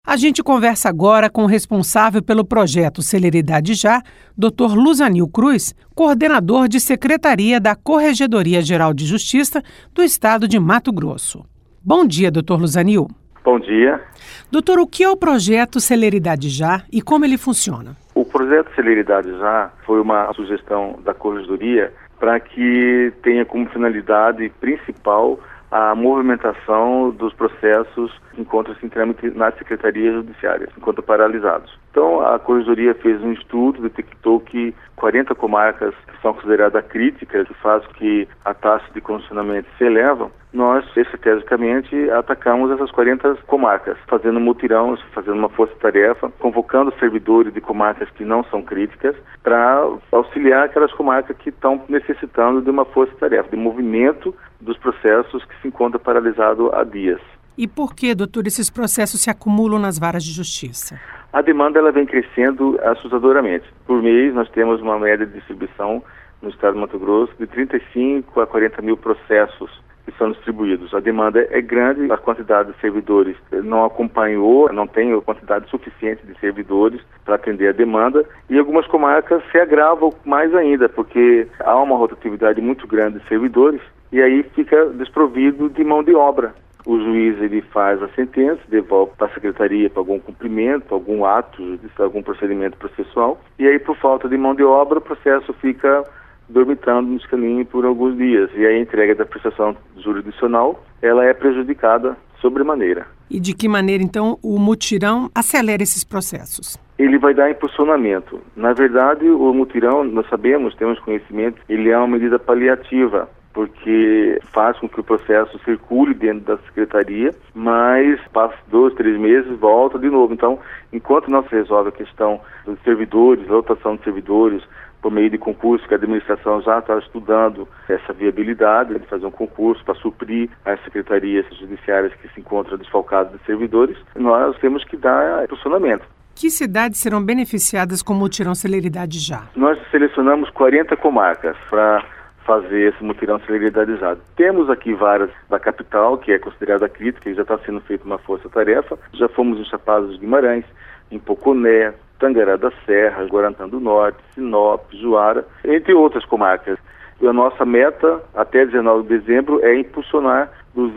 A gente conversa agora com o responsável pelo projeto Celeridade Já, Dr. Luzanil Cruz, coordenador de Secretaria da Corregedoria Geral de Justiça do Estado de Mato Grosso. Bom dia, Dr. Luzanil. Bom dia. Doutor, o que é o projeto Celeridade Já e como ele funciona? O projeto Celeridade Já foi uma sugestão da Corregedoria para que tenha como finalidade principal a movimentação dos processos que encontram-se em trâmite nas secretarias judiciárias, enquanto paralisados. Então, a Corregedoria fez um estudo, detectou que 40 comarcas que são consideradas críticas, que faz com que a taxa de congestionamento se eleva. Nós, estrategicamente, atacamos essas 40 comarcas, fazendo mutirão, fazendo uma força-tarefa, convocando servidores de comarcas que não são críticas para auxiliar aquelas comarcas que estão necessitando de uma força-tarefa, de movimento dos processos que se encontram paralisados há dias. E por que, doutor, esses processos se acumulam nas varas de justiça? A demanda ela vem crescendo assustadoramente. Por mês, nós temos uma média de distribuição no estado de Mato Grosso de 35 a 40 mil processos que são distribuídos. A demanda é grande, a quantidade de servidores não acompanhou, não tem a quantidade suficiente de servidores para atender a demanda, e algumas comarcas se agravam mais ainda, porque há uma rotatividade muito grande de servidores, e aí fica desprovido de mão de obra. O juiz ele faz a sentença, devolve para a secretaria para algum cumprimento, algum ato judicial, algum procedimento processual, e aí por falta de mão de obra o processo fica dormitando nos caminhos por alguns dias, e a entrega da prestação jurisdicional ela é prejudicada sobremaneira. E de que maneira, então, o mutirão acelera esses processos? Ele vai dar impulsionamento. Na verdade, o mutirão, nós sabemos, temos conhecimento, ele é uma medida paliativa, porque faz com que o processo circule dentro da secretaria, mas passa 2, 3 meses, volta de novo. Então, enquanto não se resolve a questão dos servidores, lotação de servidores, por meio de concurso, que a administração já está estudando essa viabilidade de fazer um concurso para suprir as secretarias judiciárias que se encontram desfalcadas de servidores, nós temos que dar impulsionamento. Que cidades serão beneficiadas com o mutirão Celeridade Já? Nós selecionamos 40 comarcas para fazer esse mutirão celeridadizado. Temos aqui várias da capital, que é considerada crítica, e já está sendo feita uma força-tarefa. Já fomos em Chapada dos Guimarães, em Poconé, Tangará da Serra, Guarantã do Norte, Sinop, Juara, entre outras comarcas. E a nossa meta, até 19 de dezembro, é impulsionar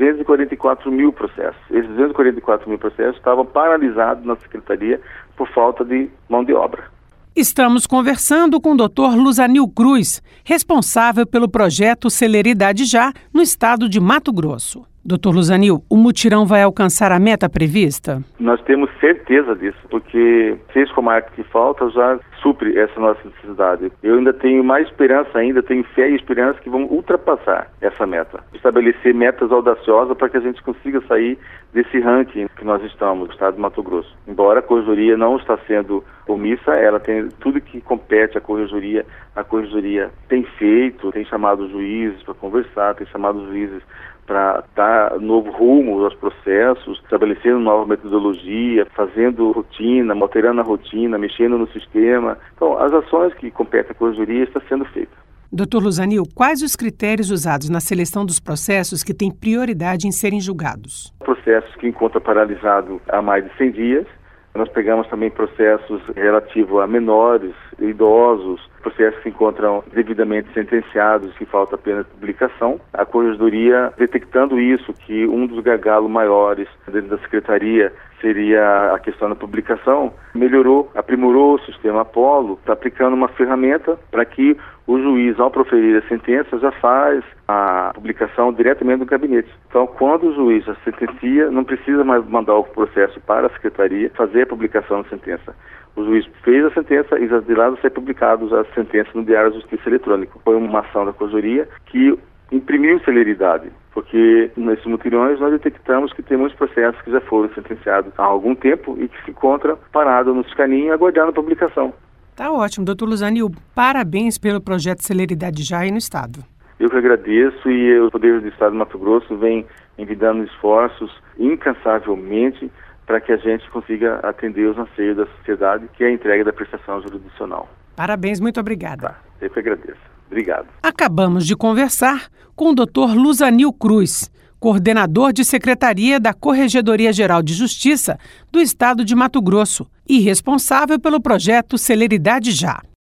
244 mil processos. Esses 244 mil processos estavam paralisados na Secretaria por falta de mão de obra. Estamos conversando com o Dr. Luzanil Cruz, responsável pelo projeto Celeridade Já, no estado de Mato Grosso. Dr. Luzanil, o mutirão vai alcançar a meta prevista? Nós temos certeza disso, porque 6 comarcas que faltam já supre essa nossa necessidade. Eu ainda tenho mais esperança tenho fé e esperança que vamos ultrapassar essa meta. Estabelecer metas audaciosas para que a gente consiga sair desse ranking que nós estamos, no estado de Mato Grosso. Embora a Corregedoria não está sendo omissa, ela tem tudo que compete à Corregedoria. A Corregedoria tem feito, tem chamado os juízes para conversar, tem chamado os juízes para dar novo rumo aos processos, estabelecendo nova metodologia, fazendo rotina, alterando a rotina, mexendo no sistema. Então, as ações que competem à Corregedoria estão sendo feitas. Dr. Luzanil, quais os critérios usados na seleção dos processos que têm prioridade em serem julgados? Processos que encontram paralisado há mais de 100 dias. Nós pegamos também processos relativos a menores, idosos, processos que se encontram devidamente sentenciados, que falta apenas publicação. A Corregedoria, detectando isso, que um dos gargalos maiores dentro da Secretaria seria a questão da publicação, melhorou, aprimorou o sistema Apolo, está aplicando uma ferramenta para que o juiz, ao proferir a sentença, já faz a publicação diretamente do gabinete. Então, quando o juiz já sentencia, não precisa mais mandar o processo para a Secretaria fazer a publicação da sentença. O juiz fez a sentença e já de lá sai publicado a sentença no Diário da Justiça Eletrônico. Foi uma ação da Corregedoria que imprimiu celeridade, porque nesses mutirões nós detectamos que tem muitos processos que já foram sentenciados há algum tempo e que se encontram parados nos caninhos aguardando a publicação. Tá ótimo, doutor Luzanil. Parabéns pelo projeto Celeridade Já aí no estado. Eu que agradeço, e o Poder do Estado de Mato Grosso vem envidando esforços incansavelmente para que a gente consiga atender os anseios da sociedade, que é a entrega da prestação jurisdicional. Parabéns, muito obrigada. Tá, eu que agradeço. Obrigado. Acabamos de conversar com o Dr. Luzanil Cruz, coordenador de secretaria da Corregedoria Geral de Justiça do Estado de Mato Grosso e responsável pelo projeto Celeridade Já.